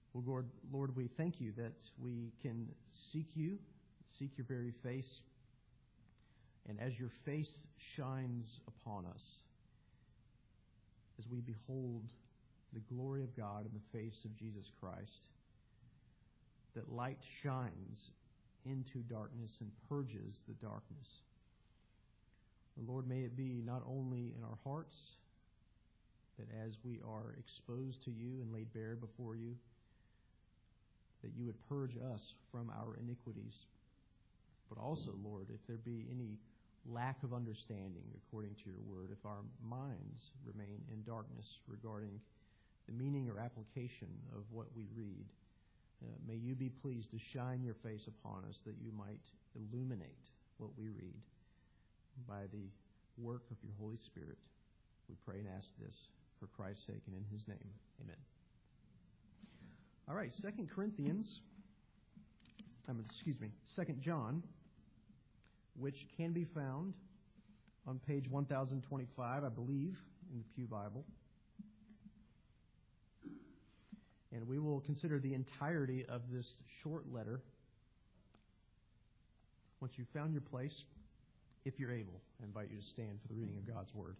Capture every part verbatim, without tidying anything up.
Well, Lord, Lord, we thank you that we can seek you, seek your very face, and as your face shines upon us, as we behold the glory of God in the face of Jesus Christ, that light shines into darkness and purges the darkness. Lord, may it be not only in our hearts, that as we are exposed to you and laid bare before you, that you would purge us from our iniquities. But also, Lord, if there be any lack of understanding according to your word, if our minds remain in darkness regarding the meaning or application of what we read, uh, may you be pleased to shine your face upon us that you might illuminate what we read by the work of your Holy Spirit. We pray and ask this for Christ's sake and in his name. Amen. All right, Second Corinthians, um, excuse me, Second John, which can be found on page one thousand twenty-five, I believe, in the Pew Bible. And we will consider the entirety of this short letter. Once you've found your place, if you're able, I invite you to stand for the reading of God's Word.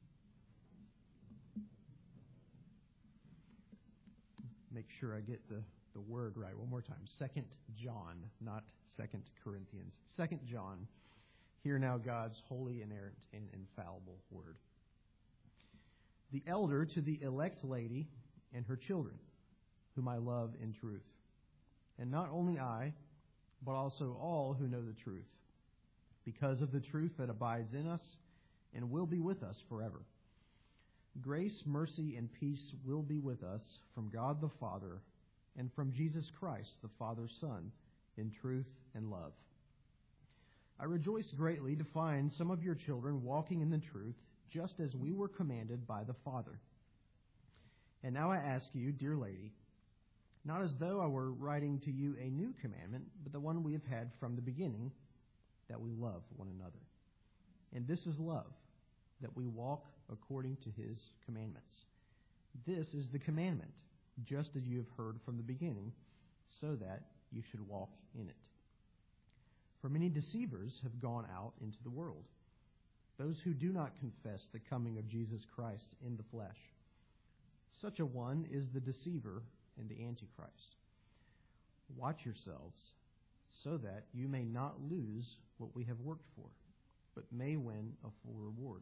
Make sure I get the, the word right one more time. Second John, not Second Corinthians. Second John. Hear now God's holy, inerrant, and infallible word. The elder to the elect lady and her children, whom I love in truth. And not only I, but also all who know the truth, because of the truth that abides in us and will be with us forever. Grace, mercy, and peace will be with us from God the Father and from Jesus Christ, the Father's Son, in truth and love. I rejoice greatly to find some of your children walking in the truth, just as we were commanded by the Father. And now I ask you, dear lady, not as though I were writing to you a new commandment, but the one we have had from the beginning, that we love one another. And this is love, that we walk according to his commandments. This is the commandment, just as you have heard from the beginning, so that you should walk in it. For many deceivers have gone out into the world, those who do not confess the coming of Jesus Christ in the flesh. Such a one is the deceiver and the Antichrist. Watch yourselves, so that you may not lose what we have worked for, but may win a full reward.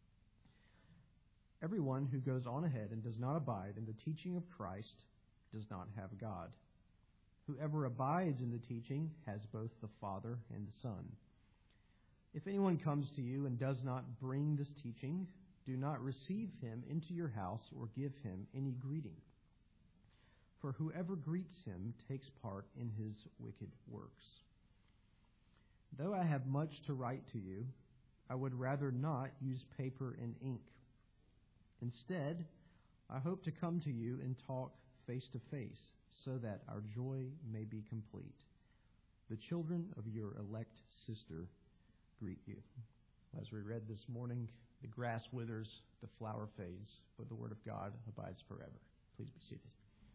Everyone who goes on ahead and does not abide in the teaching of Christ does not have God. Whoever abides in the teaching has both the Father and the Son. If anyone comes to you and does not bring this teaching, do not receive him into your house or give him any greeting. For whoever greets him takes part in his wicked works. Though I have much to write to you, I would rather not use paper and ink. Instead, I hope to come to you and talk face to face, so that our joy may be complete. The children of your elect sister greet you. As we read this morning, the grass withers, the flower fades, but the word of God abides forever. Please be seated.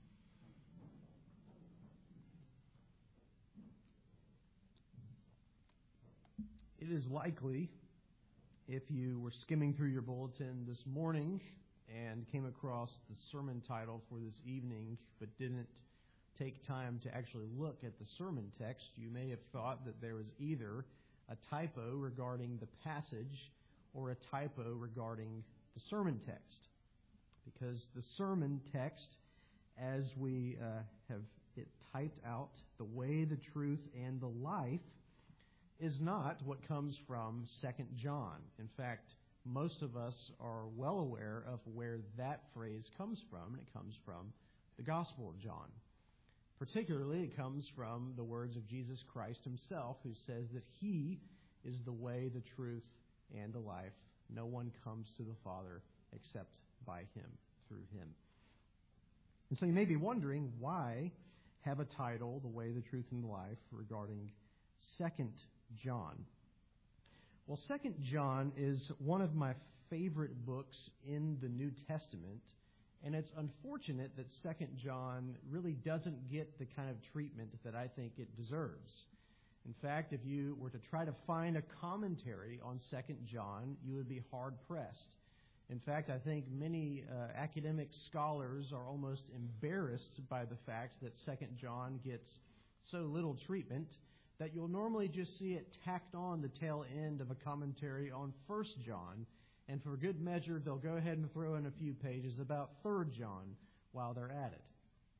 It is likely, if you were skimming through your bulletin this morning and came across the sermon title for this evening, but didn't take time to actually look at the sermon text, you may have thought that there was either a typo regarding the passage or a typo regarding the sermon text. Because the sermon text, as we uh, have it typed out, the way, the truth, and the life, is not what comes from Second John. In fact, most of us are well aware of where that phrase comes from, and it comes from the Gospel of John. Particularly, it comes from the words of Jesus Christ himself, who says that he is the way, the truth, and the life. No one comes to the Father except by him, through him. And so you may be wondering, why have a title, The Way, the Truth, and the Life, regarding Second John? Well, Second John is one of my favorite books in the New Testament, And it's unfortunate that Second John really doesn't get the kind of treatment that I think it deserves. In fact, if you were to try to find a commentary on Second John, you would be hard-pressed. In fact, I think many uh, academic scholars are almost embarrassed by the fact that Second John gets so little treatment that you'll normally just see it tacked on the tail end of a commentary on First John, and for good measure, they'll go ahead and throw in a few pages about Third John while they're at it.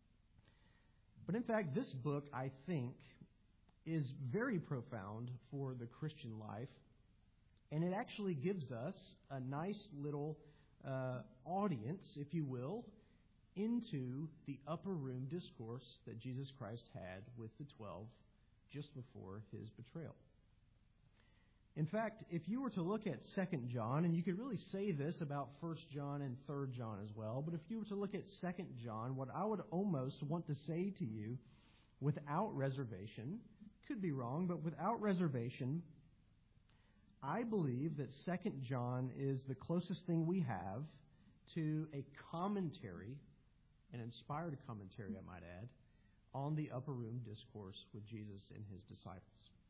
But in fact, this book, I think, is very profound for the Christian life, and it actually gives us a nice little uh, audience, if you will, into the upper room discourse that Jesus Christ had with the twelve just before his betrayal. In fact, if you were to look at Second John, and you could really say this about First John and Third John as well, but if you were to look at Second John, what I would almost want to say to you without reservation, could be wrong, but without reservation, I believe that Second John is the closest thing we have to a commentary, an inspired commentary, I might add, on the upper room discourse with Jesus and his disciples.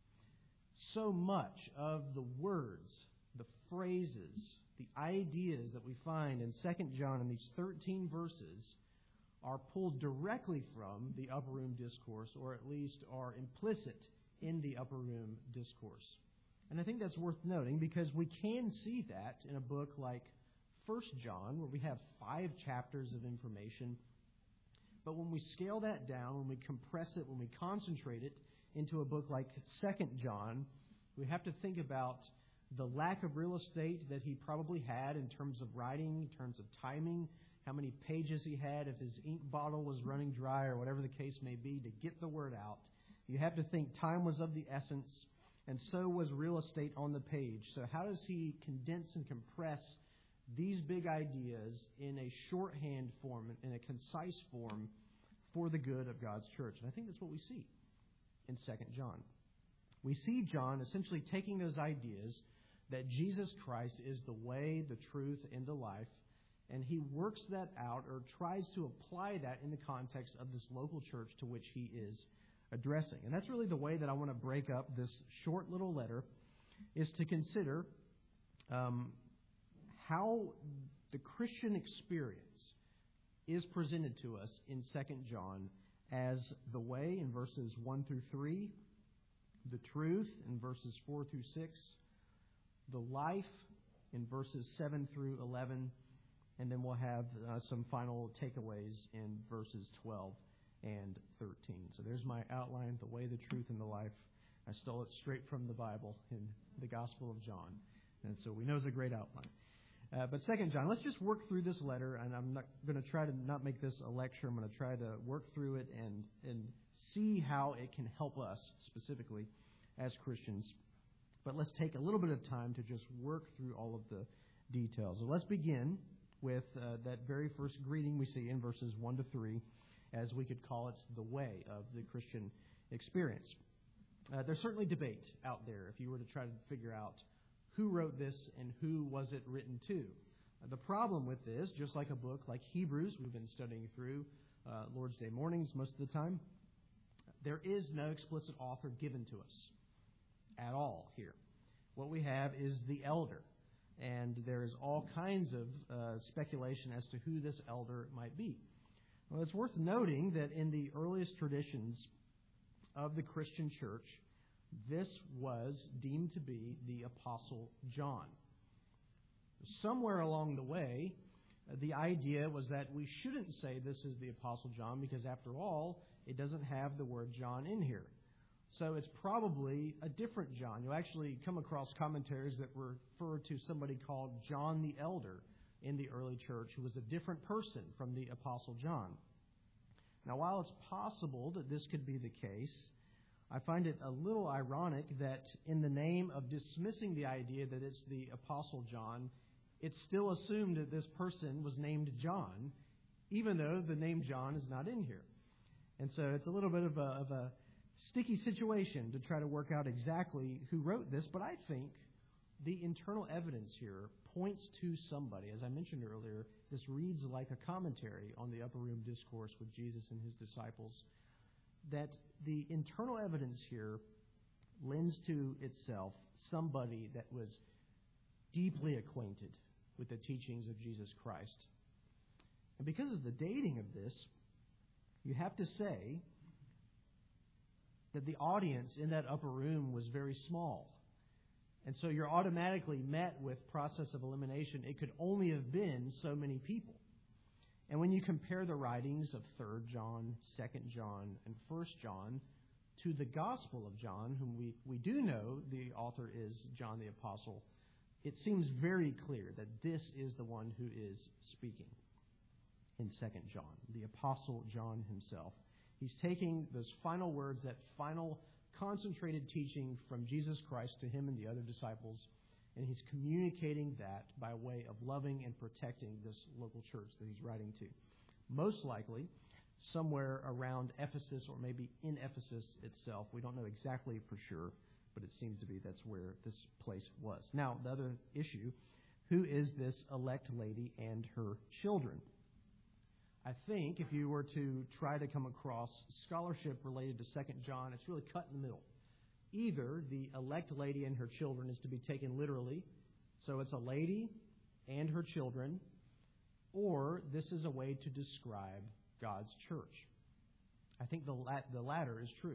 So much of the words, the phrases, the ideas that we find in Second John in these thirteen verses are pulled directly from the upper room discourse, or at least are implicit in the upper room discourse. And I think that's worth noting because we can see that in a book like First John, where we have five chapters of information. But when we scale that down, when we compress it, when we concentrate it into a book like Second John, we have to think about the lack of real estate that he probably had in terms of writing, in terms of timing, how many pages he had, if his ink bottle was running dry or whatever the case may be to get the word out. You have to think time was of the essence, and so was real estate on the page. So how does he condense and compress these big ideas in a shorthand form, in a concise form, for the good of God's church? And I think that's what we see in Second John. We see John essentially taking those ideas that Jesus Christ is the way, the truth, and the life, and he works that out or tries to apply that in the context of this local church to which he is addressing. And that's really the way that I want to break up this short little letter, is to consider um, how the Christian experience is presented to us in Second John as the way in verses one through three, the truth in verses four through six, the life in verses seven through eleven, and then we'll have uh, some final takeaways in verses twelve and thirteen. So there's my outline, the way, the truth, and the life. I stole it straight from the Bible in the Gospel of John. And so we know it's a great outline. Uh, but Second John, let's just work through this letter, and I'm not going to try to not make this a lecture. I'm going to try to work through it and, and see how it can help us specifically as Christians. But let's take a little bit of time to just work through all of the details. So let's begin with uh, that very first greeting we see in verses one to three, as we could call it the way of the Christian experience. Uh, there's certainly debate out there if you were to try to figure out who wrote this and who was it written to. Uh, the problem with this, just like a book like Hebrews we've been studying through uh, Lord's Day mornings most of the time, there is no explicit author given to us at all here. What we have is the elder, and there is all kinds of uh, speculation as to who this elder might be. Well, it's worth noting that in the earliest traditions of the Christian church, this was deemed to be the Apostle John. Somewhere along the way, the idea was that we shouldn't say this is the Apostle John because, after all, it doesn't have the word John in here. So it's probably a different John. You'll actually come across commentaries that refer to somebody called John the Elder in the early church, who was a different person from the Apostle John. Now, while it's possible that this could be the case, I find it a little ironic that in the name of dismissing the idea that it's the Apostle John, it's still assumed that this person was named John, even though the name John is not in here. And so it's a little bit of a, of a sticky situation to try to work out exactly who wrote this, but I think the internal evidence here points to somebody. As I mentioned earlier, this reads like a commentary on the upper room discourse with Jesus and his disciples, that the internal evidence here lends to itself somebody that was deeply acquainted with the teachings of Jesus Christ. And because of the dating of this, you have to say that the audience in that upper room was very small. And so you're automatically met with process of elimination. It could only have been so many people. And when you compare the writings of Third John, Second John, and First John to the Gospel of John, whom we, we do know the author is John the Apostle, it seems very clear that this is the one who is speaking in Second John, the Apostle John himself. He's taking those final words, that final concentrated teaching from Jesus Christ to him and the other disciples, and he's communicating that by way of loving and protecting this local church that he's writing to. Most likely, somewhere around Ephesus, or maybe in Ephesus itself. We don't know exactly for sure, but it seems to be that's where this place was. Now, the other issue, who is this elect lady and her children? I think if you were to try to come across scholarship related to Second John, it's really cut in the middle. Either the elect lady and her children is to be taken literally, so it's a lady and her children, or this is a way to describe God's church. I think the la- the latter is true.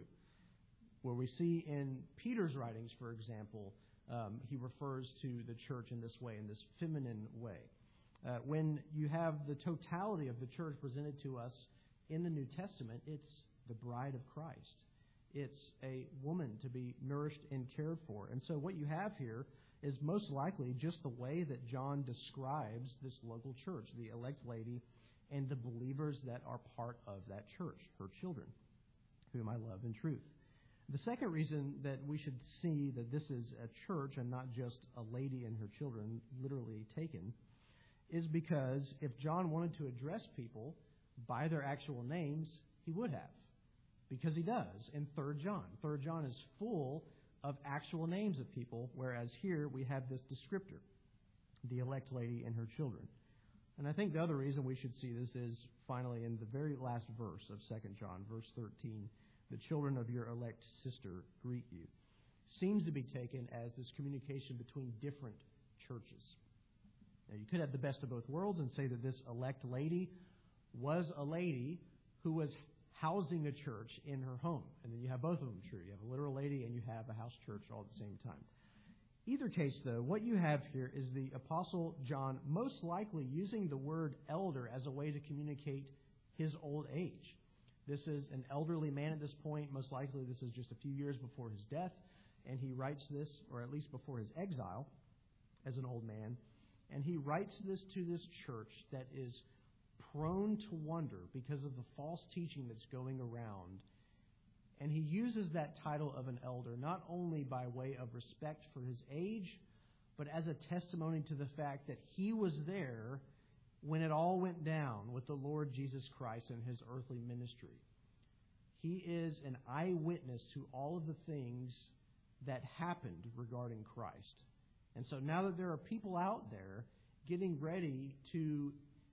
Where we see in Peter's writings, for example, um, he refers to the church in this way, in this feminine way. Uh, when you have the totality of the church presented to us in the New Testament, it's the bride of Christ. It's a woman to be nourished and cared for. And so what you have here is most likely just the way that John describes this local church, the elect lady and the believers that are part of that church, her children, whom I love in truth. The second reason that we should see that this is a church and not just a lady and her children literally taken is because if John wanted to address people by their actual names, he would have. Because he does in Third John. Third John is full of actual names of people, whereas here we have this descriptor, the elect lady and her children. And I think the other reason we should see this is finally in the very last verse of Second John, verse thirteen, the children of your elect sister greet you. Seems to be taken as this communication between different churches. Now, you could have the best of both worlds and say that this elect lady was a lady who was housing a church in her home. And then you have both of them true. You have a literal lady and you have a house church all at the same time. Either case, though, what you have here is the Apostle John most likely using the word elder as a way to communicate his old age. This is an elderly man at this point. Most likely this is just a few years before his death. And he writes this, or at least before his exile, as an old man. And he writes this to this church that is prone to wonder because of the false teaching that's going around. And he uses that title of an elder not only by way of respect for his age, but as a testimony to the fact that he was there when it all went down with the Lord Jesus Christ and his earthly ministry. He is an eyewitness to all of the things that happened regarding Christ. And so now that there are people out there getting ready to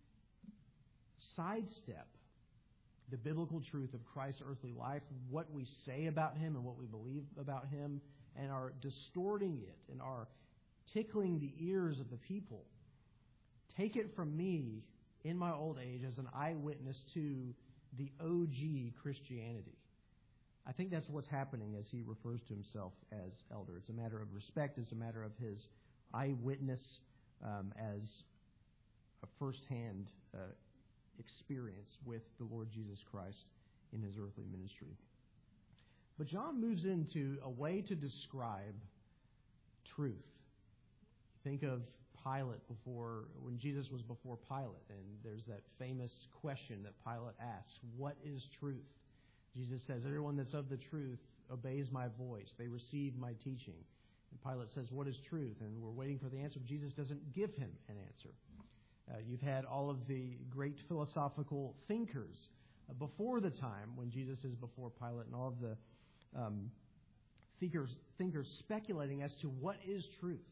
sidestep the biblical truth of Christ's earthly life, what we say about him and what we believe about him, and are distorting it and are tickling the ears of the people, take it from me in my old age as an eyewitness to the O G Christianity. I think that's what's happening as he refers to himself as elder. It's a matter of respect. It's a matter of his eyewitness um, as a firsthand uh, experience with the Lord Jesus Christ in his earthly ministry. But John moves into a way to describe truth. Think of Pilate before, when Jesus was before Pilate, and there's that famous question that Pilate asks, what is truth? Jesus says, everyone that's of the truth obeys my voice. They receive my teaching. And Pilate says, what is truth? And we're waiting for the answer. Jesus doesn't give him an answer. Uh, you've had all of the great philosophical thinkers uh, before the time when Jesus is before Pilate, and all of the um, thinkers, thinkers speculating as to what is truth.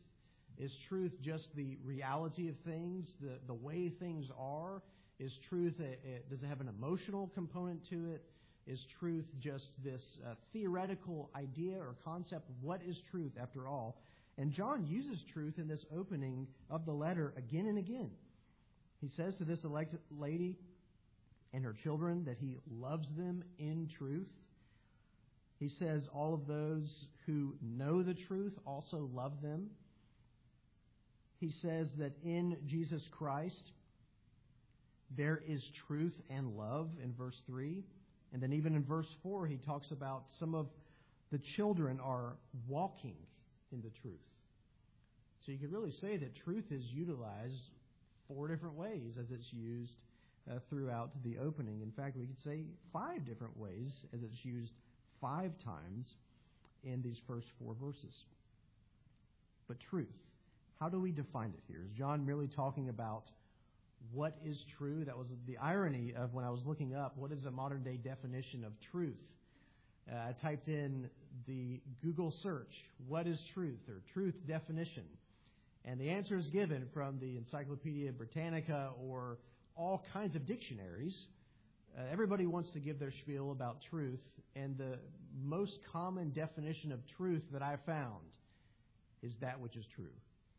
Is truth just the reality of things, the, the way things are? Is truth, a, a, does it have an emotional component to it? Is truth just this uh, theoretical idea or concept? What is truth after all? And John uses truth in this opening of the letter again and again. He says to this elect lady and her children that he loves them in truth. He says all of those who know the truth also love them. He says that in Jesus Christ there is truth and love in verse three. And then even in verse four he talks about some of the children are walking in the truth. So you could really say that truth is utilized four different ways as it's used uh, throughout the opening. In fact, we could say five different ways as it's used five times in these first four verses. But truth, how do we define it here? Is John merely talking about what is true? That was the irony of when I was looking up, what is a modern day definition of truth? Uh, I typed in the Google search, what is truth, or truth definition. And the answer is given from the Encyclopedia Britannica or all kinds of dictionaries. Uh, everybody wants to give their spiel about truth, and the most common definition of truth that I found is that which is true.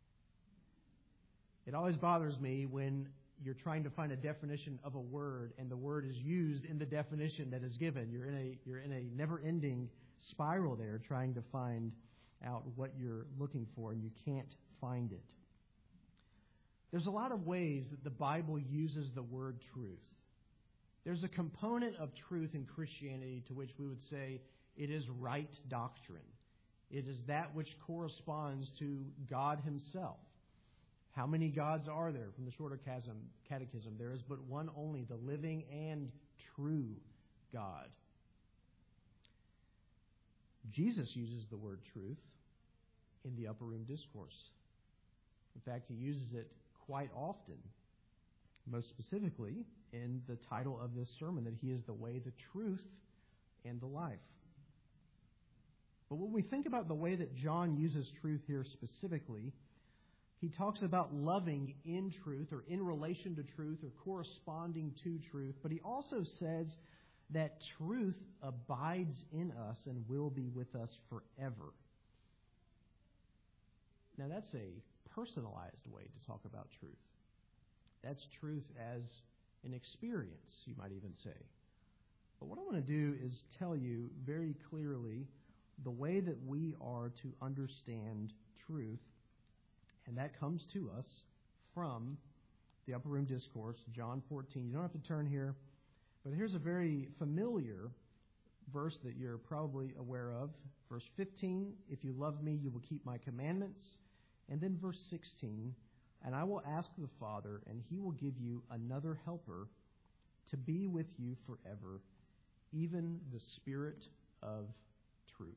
It always bothers me when you're trying to find a definition of a word and the word is used in the definition that is given. You're in a you're in a never-ending spiral there trying to find out what you're looking for, and you can't find it. There's a lot of ways that the Bible uses the word truth. There's a component of truth in Christianity to which we would say it is right doctrine. It is that which corresponds to God Himself. How many gods are there? From the Shorter Catechism, there is but one only, the living and true God. Jesus uses the word truth in the Upper Room Discourse. In fact, He uses it quite often, most specifically in the title of this sermon, that He is the way, the truth, and the life. But when we think about the way that John uses truth here specifically, he talks about loving in truth or in relation to truth or corresponding to truth, but he also says that truth abides in us and will be with us forever. Now that's a personalized way to talk about truth. That's truth as an experience, you might even say. But what I want to do is tell you very clearly the way that we are to understand truth. And that comes to us from the Upper Room Discourse, John fourteen. You don't have to turn here, but here's a very familiar verse that you're probably aware of. Verse fifteen, if you love me, you will keep my commandments. And then verse sixteen, and I will ask the Father, and He will give you another helper to be with you forever, even the Spirit of truth.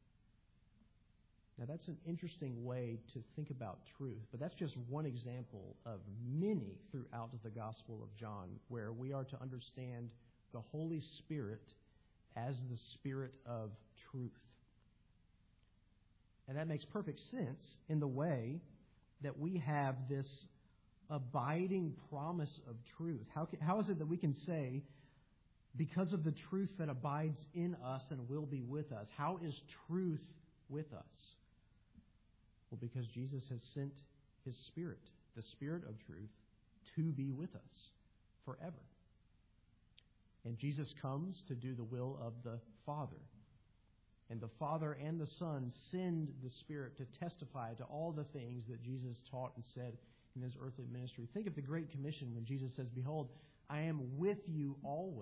Now, that's an interesting way to think about truth, but that's just one example of many throughout the Gospel of John where we are to understand the Holy Spirit as the Spirit of truth. And that makes perfect sense in the way that we have this abiding promise of truth. How, can, how is it that we can say, because of the truth that abides in us and will be with us, how is truth with us? Well, because Jesus has sent His Spirit, the Spirit of truth, to be with us forever. And Jesus comes to do the will of the Father. And the Father and the Son send the Spirit to testify to all the things that Jesus taught and said in His earthly ministry. Think of the Great Commission when Jesus says, "Behold, I am with you always."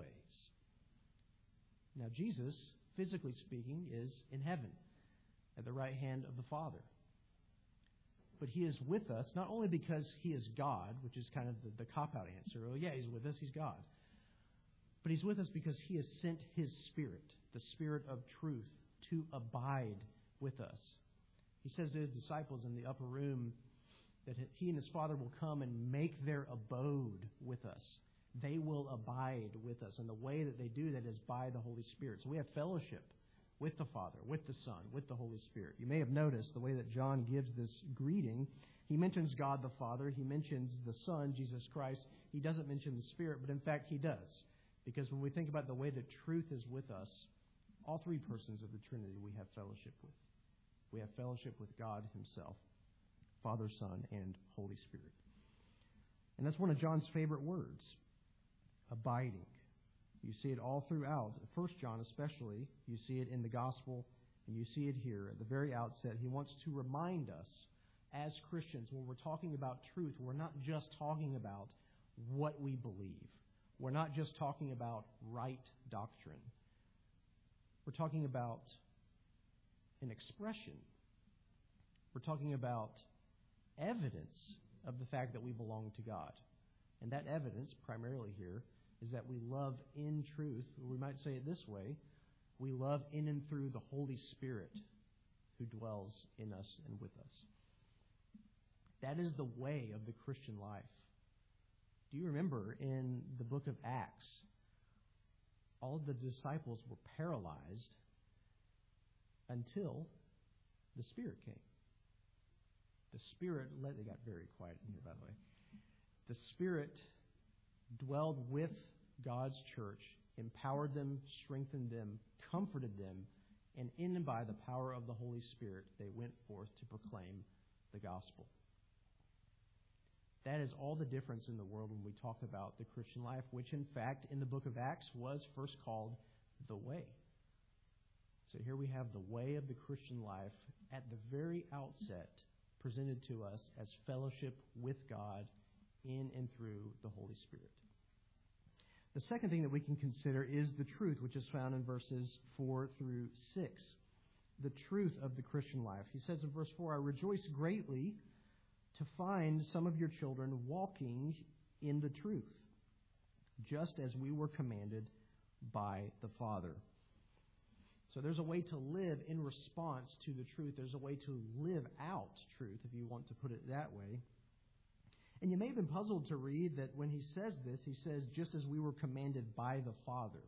Now, Jesus, physically speaking, is in heaven at the right hand of the Father. But He is with us not only because He is God, which is kind of the, the cop-out answer. Oh, yeah, He's with us, He's God. But He's with us because He has sent His Spirit, the Spirit of truth, to abide with us. He says to His disciples in the upper room that He and His Father will come and make their abode with us. They will abide with us. And the way that they do that is by the Holy Spirit. So we have fellowship with the Father, with the Son, with the Holy Spirit. You may have noticed the way that John gives this greeting. He mentions God the Father. He mentions the Son, Jesus Christ. He doesn't mention the Spirit, but in fact he does. Because when we think about the way that truth is with us, all three persons of the Trinity we have fellowship with. We have fellowship with God himself, Father, Son, and Holy Spirit. And that's one of John's favorite words, abiding. You see it all throughout. First John especially, you see it in the gospel, and you see it here at the very outset. He wants to remind us as Christians, when we're talking about truth, we're not just talking about what we believe. We're not just talking about right doctrine. We're talking about an expression. We're talking about evidence of the fact that we belong to God. And that evidence, primarily here, is that we love in truth, or we might say it this way, we love in and through the Holy Spirit who dwells in us and with us. That is the way of the Christian life. Do you remember in the book of Acts, all of the disciples were paralyzed until the Spirit came. The Spirit, led, they got very quiet in here, by the way. The Spirit dwelled with God's church, empowered them, strengthened them, comforted them, and in and by the power of the Holy Spirit, they went forth to proclaim the gospel. That is all the difference in the world when we talk about the Christian life, which in fact in the book of Acts was first called the way. So here we have the way of the Christian life at the very outset presented to us as fellowship with God in and through the Holy Spirit. The second thing that we can consider is the truth, which is found in verses four through six. The truth of the Christian life. He says in verse four, I rejoice greatly to find some of your children walking in the truth, just as we were commanded by the Father. So there's a way to live in response to the truth. There's a way to live out truth, if you want to put it that way. And you may have been puzzled to read that when he says this, he says, just as we were commanded by the Father.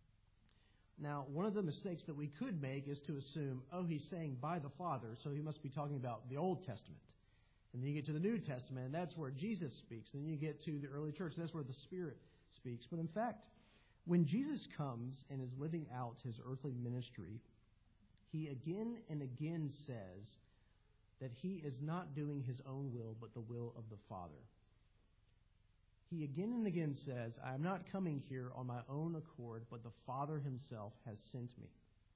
Now, one of the mistakes that we could make is to assume, oh, he's saying by the Father, so he must be talking about the Old Testament. And then you get to the New Testament, and that's where Jesus speaks. And then you get to the early church, and that's where the Spirit speaks. But in fact, when Jesus comes and is living out his earthly ministry, he again and again says that he is not doing his own will, but the will of the Father. He again and again says, I am not coming here on my own accord, but the Father himself has sent me.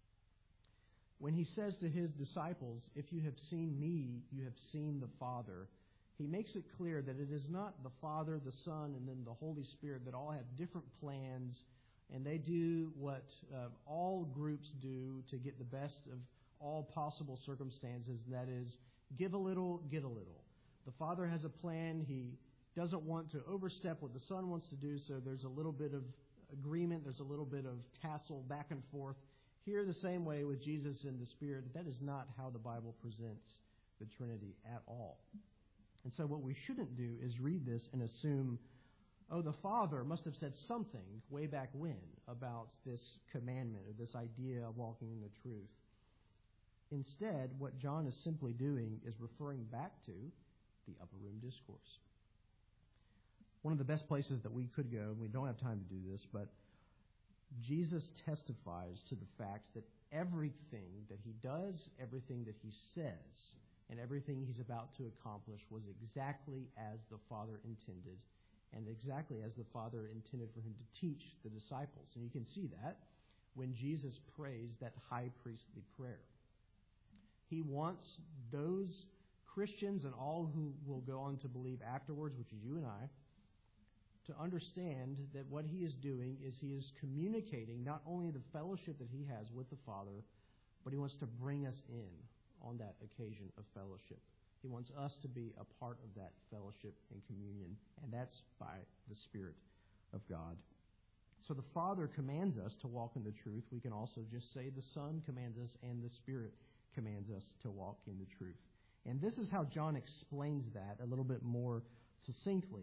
When he says to his disciples, if you have seen me, you have seen the Father, he makes it clear that it is not the Father, the Son, and then the Holy Spirit that all have different plans, and they do what uh, all groups do to get the best of all possible circumstances, and that is give a little, get a little. The Father has a plan. He doesn't want to overstep what the Son wants to do, so there's a little bit of agreement, there's a little bit of tassel back and forth. Here, the same way with Jesus and the Spirit, that is not how the Bible presents the Trinity at all. And so what we shouldn't do is read this and assume, oh, the Father must have said something way back when about this commandment or this idea of walking in the truth. Instead, what John is simply doing is referring back to the upper room discourse. One of the best places that we could go, and we don't have time to do this, but Jesus testifies to the fact that everything that he does, everything that he says, and everything he's about to accomplish was exactly as the Father intended, and exactly as the Father intended for him to teach the disciples. And you can see that when Jesus prays that high priestly prayer. He wants those Christians and all who will go on to believe afterwards, which is you and I, to understand that what he is doing is he is communicating not only the fellowship that he has with the Father, but he wants to bring us in on that occasion of fellowship. He wants us to be a part of that fellowship and communion, and that's by the Spirit of God. So the Father commands us to walk in the truth. We can also just say the Son commands us and the Spirit commands us to walk in the truth. And this is how John explains that a little bit more succinctly.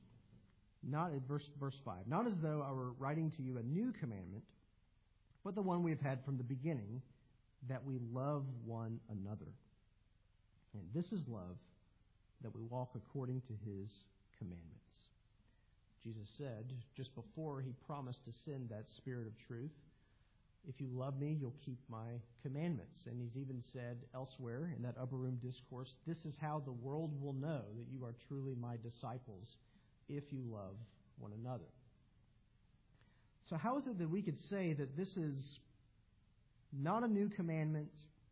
Not in verse, verse five. Not as though I were writing to you a new commandment, but the one we've had from the beginning, that we love one another. And this is love, that we walk according to his commandments. Jesus said, just before he promised to send that Spirit of truth, if you love me, you'll keep my commandments. And he's even said elsewhere in that upper room discourse, this is how the world will know that you are truly my disciples, if you love one another. So how is it that we could say that this is not a new commandment?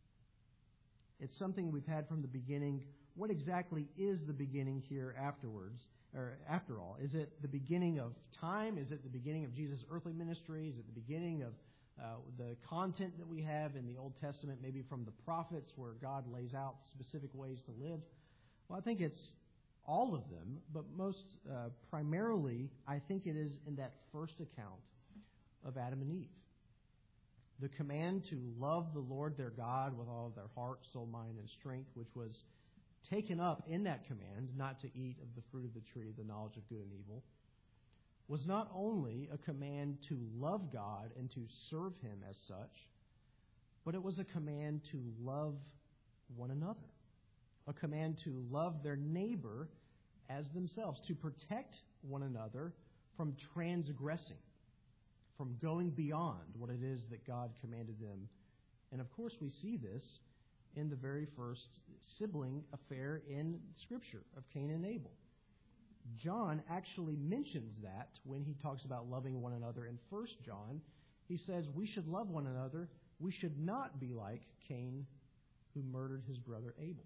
It's something we've had from the beginning. What exactly is the beginning here afterwards, or after all? Is it the beginning of time? Is it the beginning of Jesus' earthly ministry? Is it the beginning of uh, the content that we have in the Old Testament, maybe from the prophets, where God lays out specific ways to live? Well, I think it's all of them, but most uh, primarily, I think it is in that first account of Adam and Eve. The command to love the Lord their God with all of their heart, soul, mind, and strength, which was taken up in that command not to eat of the fruit of the tree of the knowledge of good and evil, was not only a command to love God and to serve him as such, but it was a command to love one another, a command to love their neighbor as themselves, to protect one another from transgressing, from going beyond what it is that God commanded them. And of course, we see this in the very first sibling affair in Scripture of Cain and Abel. John actually mentions that when he talks about loving one another in First John. He says we should love one another. We should not be like Cain, who murdered his brother Abel.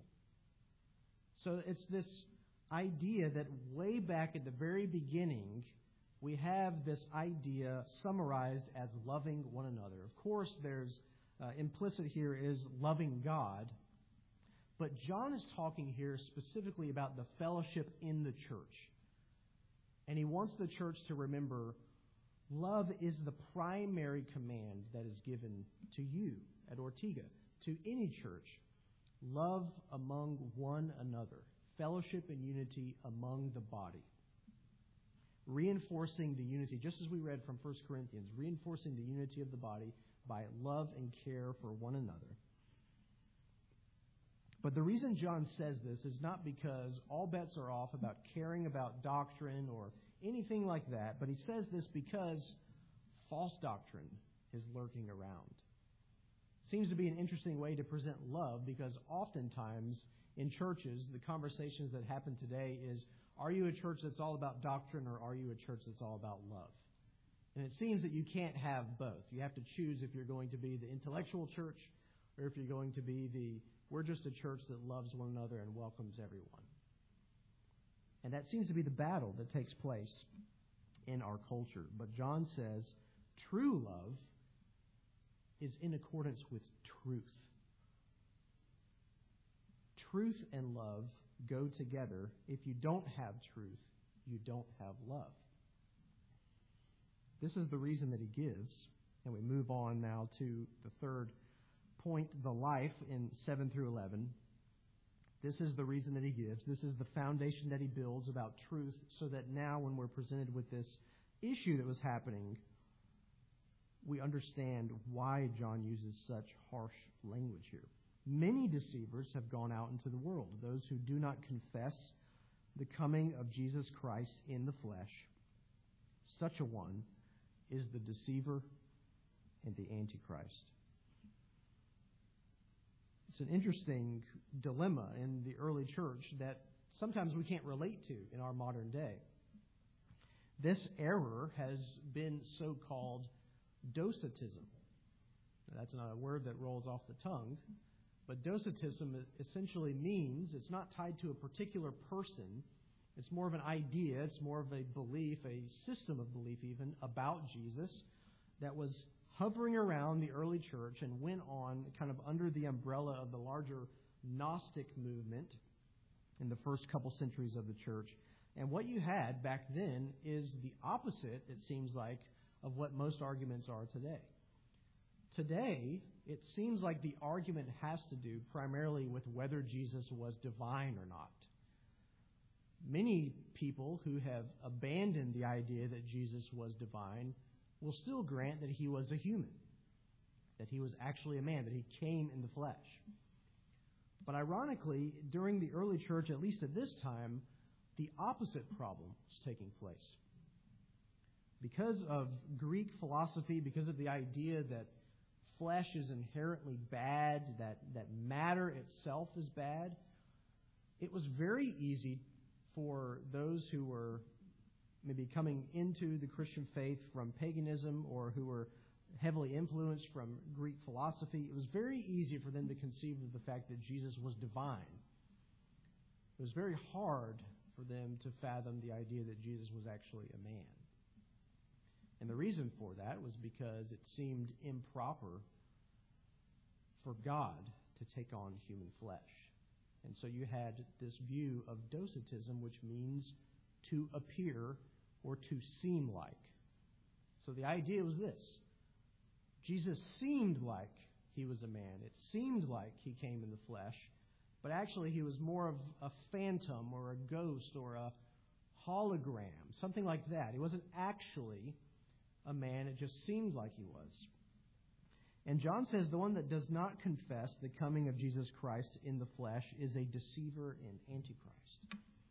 So it's this idea that way back at the very beginning, we have this idea summarized as loving one another. Of course, there's uh, implicit here is loving God, but John is talking here specifically about the fellowship in the church. And he wants the church to remember love is the primary command that is given to you at Ortega, to any church. Love among one another, fellowship and unity among the body. Reinforcing the unity, just as we read from First Corinthians, reinforcing the unity of the body by love and care for one another. But the reason John says this is not because all bets are off about caring about doctrine or anything like that, but he says this because false doctrine is lurking around. Seems to be an interesting way to present love, because oftentimes in churches, the conversations that happen today is, are you a church that's all about doctrine, or are you a church that's all about love? And it seems that you can't have both. You have to choose if you're going to be the intellectual church or if you're going to be the, we're just a church that loves one another and welcomes everyone. And that seems to be the battle that takes place in our culture. But John says true love is in accordance with truth. Truth and love go together. If you don't have truth, you don't have love. This is the reason that he gives. And we move on now to the third point, the life in seven through eleven. This is the reason that he gives. This is the foundation that he builds about truth, so that now when we're presented with this issue that was happening, we understand why John uses such harsh language here. Many deceivers have gone out into the world, those who do not confess the coming of Jesus Christ in the flesh. Such a one is the deceiver and the Antichrist. It's an interesting dilemma in the early church that sometimes we can't relate to in our modern day. This error has been so-called docetism. Now, that's not a word that rolls off the tongue, but docetism essentially means it's not tied to a particular person. It's more of an idea. It's more of a belief, a system of belief even, about Jesus that was hovering around the early church and went on kind of under the umbrella of the larger Gnostic movement in the first couple centuries of the church. And what you had back then is the opposite, it seems like, of what most arguments are today. Today, it seems like the argument has to do primarily with whether Jesus was divine or not. Many people who have abandoned the idea that Jesus was divine will still grant that he was a human. that he was actually a man, that he came in the flesh. But ironically, during the early church, at least at this time, the opposite problem was taking place. Because of Greek philosophy, because of the idea that flesh is inherently bad, that, that matter itself is bad, it was very easy for those who were maybe coming into the Christian faith from paganism or who were heavily influenced from Greek philosophy. It was very easy for them to conceive of the fact that Jesus was divine. It was very hard for them to fathom the idea that Jesus was actually a man. And the reason for that was because it seemed improper for God to take on human flesh. And so you had this view of docetism, which means to appear or to seem like. So the idea was this: Jesus seemed like he was a man. It seemed like he came in the flesh, but actually he was more of a phantom or a ghost or a hologram, something like that. He wasn't actually a man. It just seemed like he was. And John says the one that does not confess the coming of Jesus Christ in the flesh is a deceiver and antichrist.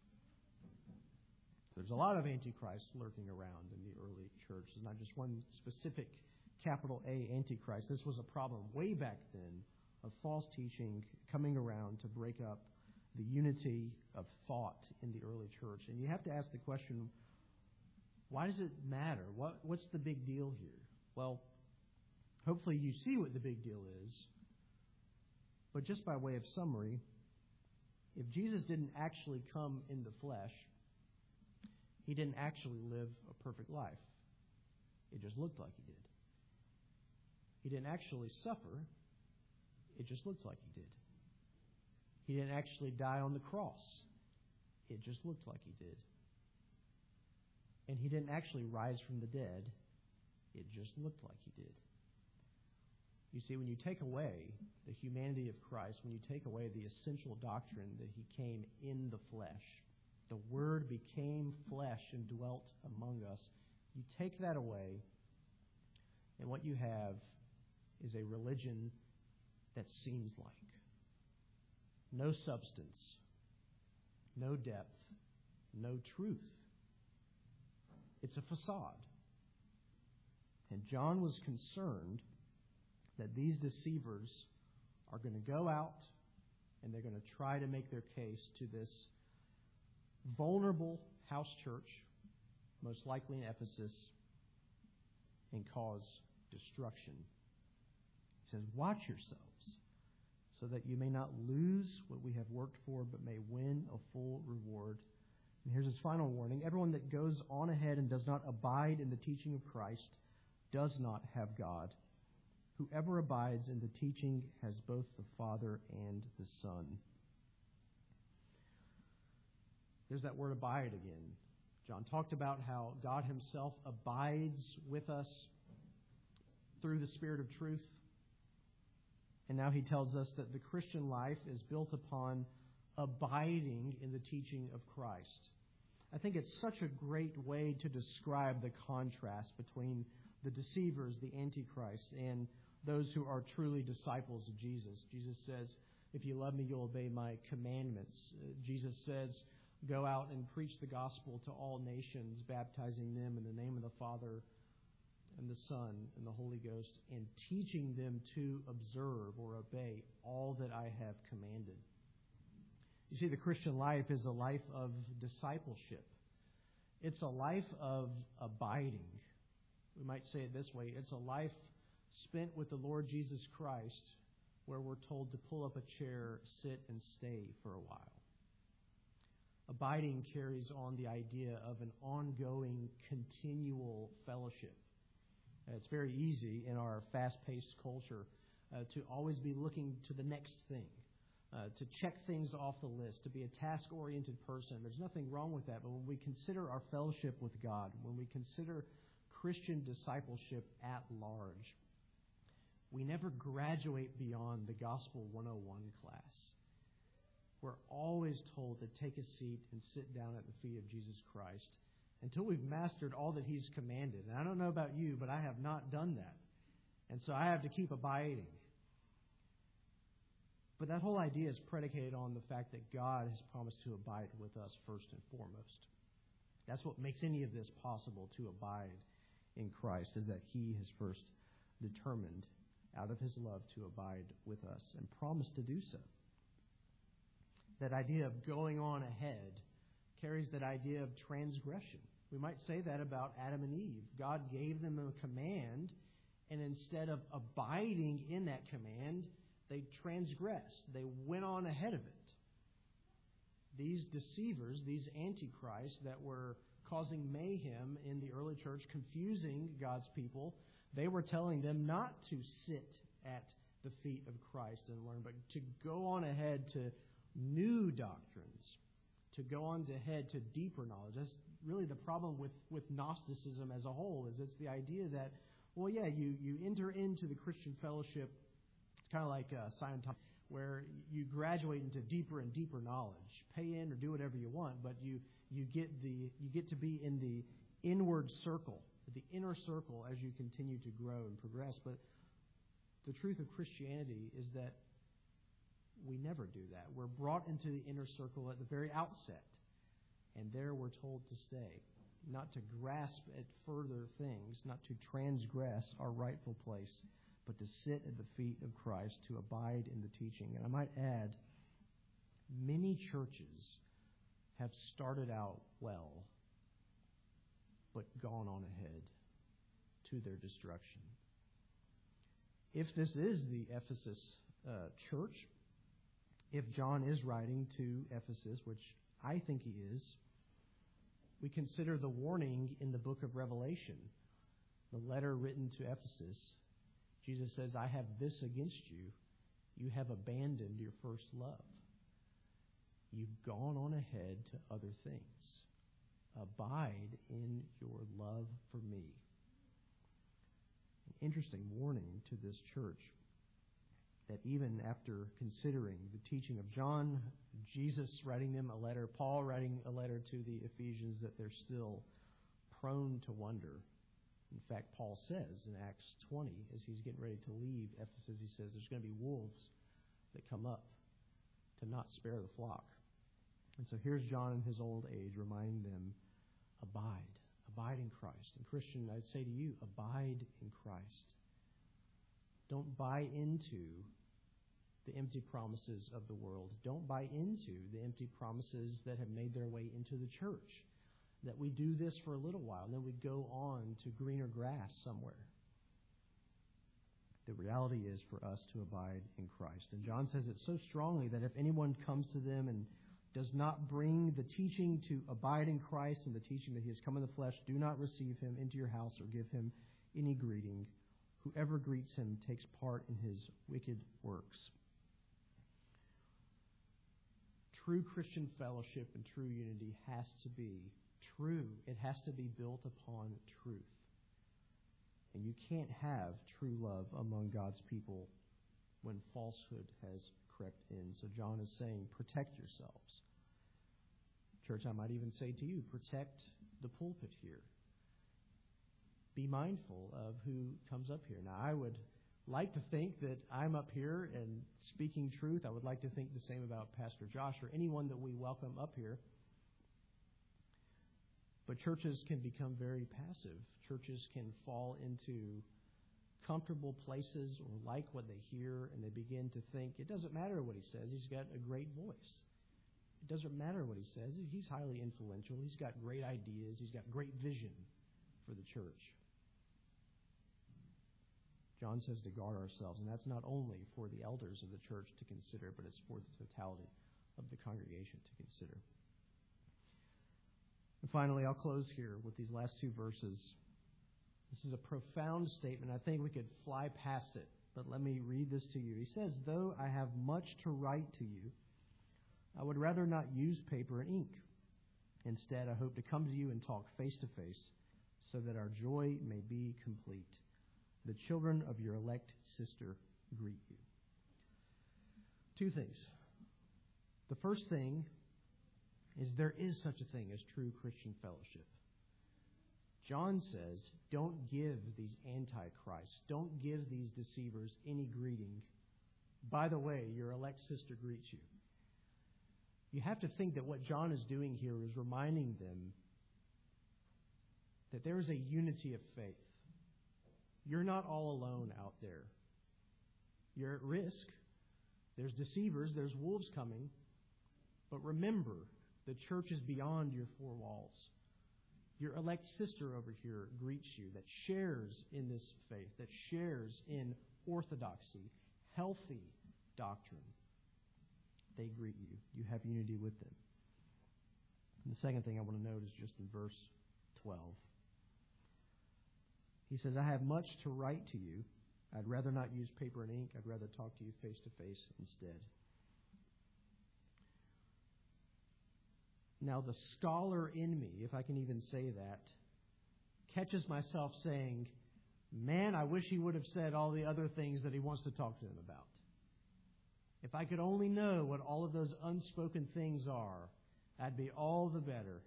So there's a lot of antichrists lurking around in the early church. There's not just one specific capital A antichrist. This was a problem way back then of false teaching coming around to break up the unity of thought in the early church. And you have to ask the question, why does it matter? What, what's the big deal here? Well, hopefully you see what the big deal is. But just by way of summary, if Jesus didn't actually come in the flesh, he didn't actually live a perfect life. It just looked like he did. He didn't actually suffer. It just looked like he did. He didn't actually die on the cross. It just looked like he did. And he didn't actually rise from the dead. It just looked like he did. You see, when you take away the humanity of Christ, when you take away the essential doctrine that he came in the flesh, the Word became flesh and dwelt among us, you take that away, and what you have is a religion that seems like. No substance, no depth, no truth. It's a facade. And John was concerned that these deceivers are going to go out and they're going to try to make their case to this vulnerable house church, most likely in Ephesus, and cause destruction. He says, watch yourselves so that you may not lose what we have worked for, but may win a full reward. And here's his final warning. Everyone that goes on ahead and does not abide in the teaching of Christ does not have God. Whoever abides in the teaching has both the Father and the Son. There's that word abide again. John talked about how God himself abides with us through the Spirit of truth. And now he tells us that the Christian life is built upon abiding in the teaching of Christ. I think it's such a great way to describe the contrast between the deceivers, the antichrists, and those who are truly disciples of Jesus. Jesus says, if you love me, you'll obey my commandments. Uh, Jesus says, go out and preach the gospel to all nations, baptizing them in the name of the Father and the Son and the Holy Ghost, and teaching them to observe or obey all that I have commanded. You see, the Christian life is a life of discipleship. It's a life of abiding. We might say it this way. It's a life spent with the Lord Jesus Christ where we're told to pull up a chair, sit, and stay for a while. Abiding carries on the idea of an ongoing, continual fellowship. Uh, it's very easy in our fast-paced culture uh, to always be looking to the next thing, uh, to check things off the list, to be a task-oriented person. There's nothing wrong with that, but when we consider our fellowship with God, when we consider Christian discipleship at large, we never graduate beyond the Gospel one oh one class. We're always told to take a seat and sit down at the feet of Jesus Christ until we've mastered all that he's commanded. And I don't know about you, but I have not done that. And so I have to keep abiding. But that whole idea is predicated on the fact that God has promised to abide with us first and foremost. That's what makes any of this possible, to abide in Christ, is that He has first determined out of His love to abide with us and promised to do so. That idea of going on ahead carries that idea of transgression. We might say that about Adam and Eve. God gave them a command, and instead of abiding in that command, they transgressed. They went on ahead of it. These deceivers, these antichrists that were causing mayhem in the early church, confusing God's people, they were telling them not to sit at the feet of Christ and learn, but to go on ahead to new doctrines, to go on ahead to deeper knowledge. That's really the problem with, with Gnosticism as a whole, is it's the idea that, well, yeah, you, you enter into the Christian fellowship. It's kind of like uh, Scientology, where you graduate into deeper and deeper knowledge. Pay in or do whatever you want, but you you get the you get to be in the inward circle, the inner circle, as you continue to grow and progress. But the truth of Christianity is that we never do that. We're brought into the inner circle at the very outset, and there we're told to stay, not to grasp at further things, not to transgress our rightful place, but to sit at the feet of Christ, to abide in the teaching. And I might add, many churches have started out well, but gone on ahead to their destruction. If this is the Ephesus uh, church, if John is writing to Ephesus, which I think he is, we consider the warning in the book of Revelation, the letter written to Ephesus. Jesus says, I have this against you. You have abandoned your first love. You've gone on ahead to other things. Abide in your love for me. An interesting warning to this church, that even after considering the teaching of John, Jesus writing them a letter, Paul writing a letter to the Ephesians, that they're still prone to wonder. In fact, Paul says in Acts twenty, as he's getting ready to leave Ephesus, he says there's going to be wolves that come up to not spare the flock. And so here's John in his old age reminding them, abide, abide in Christ. And Christian, I'd say to you, abide in Christ. Don't buy into the empty promises of the world. Don't buy into the empty promises that have made their way into the church. That we do this for a little while, and then we go on to greener grass somewhere. The reality is for us to abide in Christ. And John says it so strongly that if anyone comes to them and does not bring the teaching to abide in Christ and the teaching that he has come in the flesh, do not receive him into your house or give him any greeting. Whoever greets him takes part in his wicked works. True Christian fellowship and true unity has to be true. It has to be built upon truth. And you can't have true love among God's people when falsehood has crept in. So John is saying, protect yourselves. Church, I might even say to you, protect the pulpit here. Be mindful of who comes up here. Now, I would like to think that I'm up here and speaking truth. I would like to think the same about Pastor Josh or anyone that we welcome up here. But churches can become very passive. Churches can fall into comfortable places or like what they hear, and they begin to think, it doesn't matter what he says. He's got a great voice. It doesn't matter what he says. He's highly influential. He's got great ideas. He's got great vision for the church. John says to guard ourselves, and that's not only for the elders of the church to consider, but it's for the totality of the congregation to consider. And finally, I'll close here with these last two verses. This is a profound statement. I think we could fly past it, but let me read this to you. He says, though I have much to write to you, I would rather not use paper and ink. Instead, I hope to come to you and talk face to face so that our joy may be complete. The children of your elect sister greet you. Two things. The first thing is there is such a thing as true Christian fellowship. John says, don't give these antichrists, don't give these deceivers any greeting. By the way, your elect sister greets you. You have to think that what John is doing here is reminding them that there is a unity of faith. You're not all alone out there. You're at risk. There's deceivers. There's wolves coming. But remember, the church is beyond your four walls. Your elect sister over here greets you, that shares in this faith, that shares in orthodoxy, healthy doctrine. They greet you. You have unity with them. And the second thing I want to note is just in verse twelve. He says, I have much to write to you. I'd rather not use paper and ink. I'd rather talk to you face to face instead. Now, the scholar in me, if I can even say that, catches myself saying, man, I wish he would have said all the other things that he wants to talk to them about. If I could only know what all of those unspoken things are, that'd be all the better.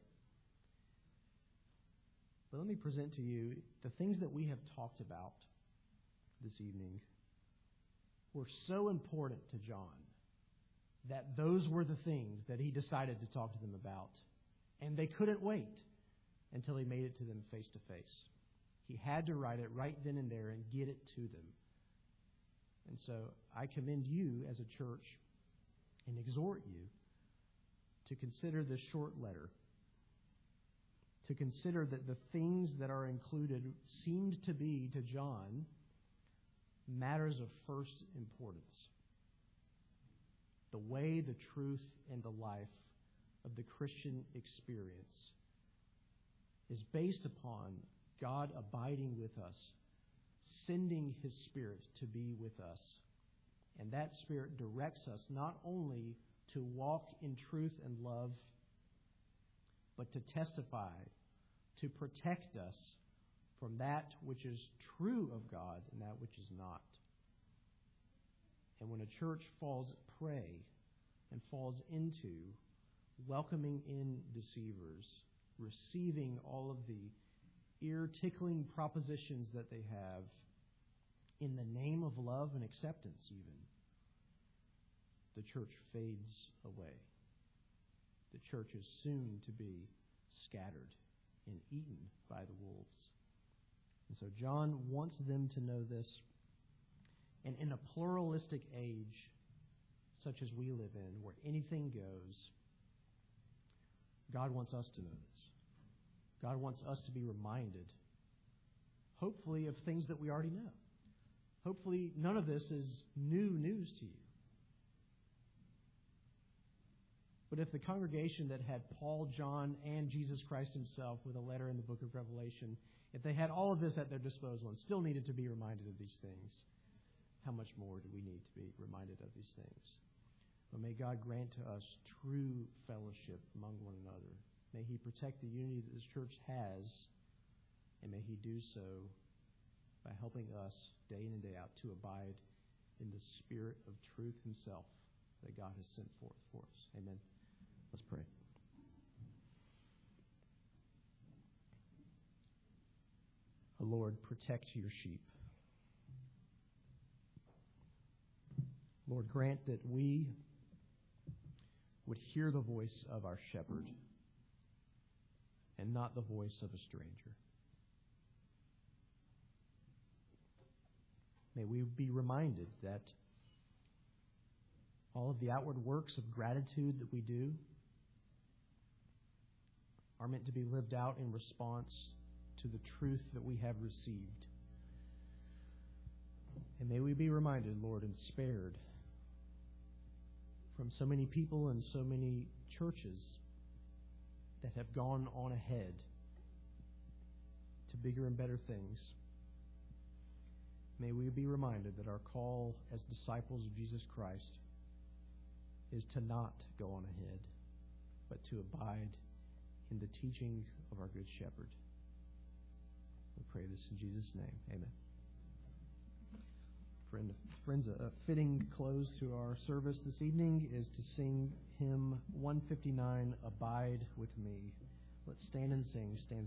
But let me present to you the things that we have talked about this evening were so important to John that those were the things that he decided to talk to them about. And they couldn't wait until he made it to them face to face. He had to write it right then and there and get it to them. And so I commend you as a church and exhort you to consider this short letter, to consider that the things that are included seemed to be, to John, matters of first importance. The way, the truth, and the life of the Christian experience is based upon God abiding with us, sending His Spirit to be with us. And that Spirit directs us not only to walk in truth and love, but to testify, to protect us from that which is true of God and that which is not. And when a church falls prey and falls into welcoming in deceivers, receiving all of the ear-tickling propositions that they have in the name of love and acceptance even, the church fades away. The church is soon to be scattered and eaten by the wolves. And so John wants them to know this. And in a pluralistic age such as we live in, where anything goes, God wants us to know this. God wants us to be reminded, hopefully, of things that we already know. Hopefully, none of this is new news to you. But if the congregation that had Paul, John, and Jesus Christ himself with a letter in the book of Revelation, if they had all of this at their disposal and still needed to be reminded of these things, how much more do we need to be reminded of these things? But may God grant to us true fellowship among one another. May He protect the unity that this church has, and may He do so by helping us day in and day out to abide in the Spirit of truth Himself that God has sent forth for us. Amen. Let's pray. Oh Lord, protect your sheep. Lord, grant that we would hear the voice of our shepherd and not the voice of a stranger. May we be reminded that all of the outward works of gratitude that we do are meant to be lived out in response to the truth that we have received. And may we be reminded, Lord, and spared from so many people and so many churches that have gone on ahead to bigger and better things. May we be reminded that our call as disciples of Jesus Christ is to not go on ahead, but to abide in the teaching of our Good Shepherd. We pray this in Jesus' name. Amen. Friend, friends, a fitting close to our service this evening is to sing hymn one fifty-nine, Abide with Me. Let's stand and sing. Stand